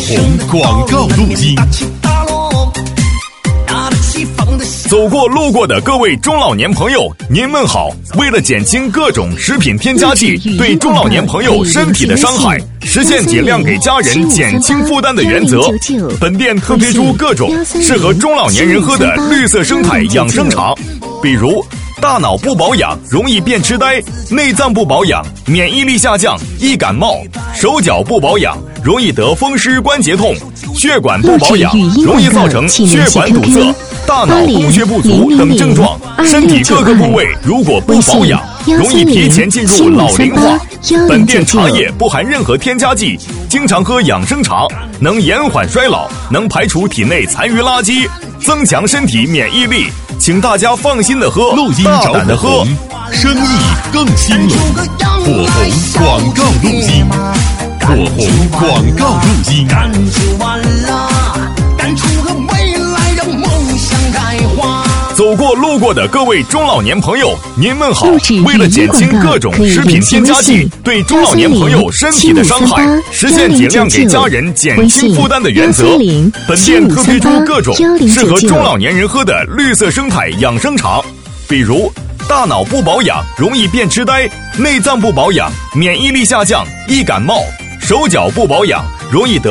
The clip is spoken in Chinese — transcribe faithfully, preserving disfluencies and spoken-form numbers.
红广告录音。走过路过的各位中老年朋友，您们好！为了减轻各种食品添加剂对中老年朋友身体的伤害，实现尽量给家人减轻负担的原则，本店特推出各种适合中老年人喝的绿色生态养生茶，比如大脑不保养容易变痴呆，内脏不保养免疫力下降易感冒，手脚不保养容易得风湿关节痛，血管不保养容易造成血管堵塞，大脑供血不足等症状。身体各个部位如果不保养，容易提前进入老龄化。本店茶叶不含任何添加剂，经常喝养生茶能延缓衰老，能排除体内残余垃圾，增强身体免疫力。请大家放心的喝，录音找火红，生意更兴隆。火红广告录音，火红广告录音。干出完了，干出个未来，让梦想开花。走过路过的各位中老年朋友，您们好！为了减轻各种食品添加剂对中老年朋友身体的伤害，实现尽量给家人减轻负担的原则，本店特推出各种适合中老年人喝的绿色生态养生茶，比如大脑不保养容易变痴呆，内脏不保养免疫力下降易感冒，手脚不保养容易得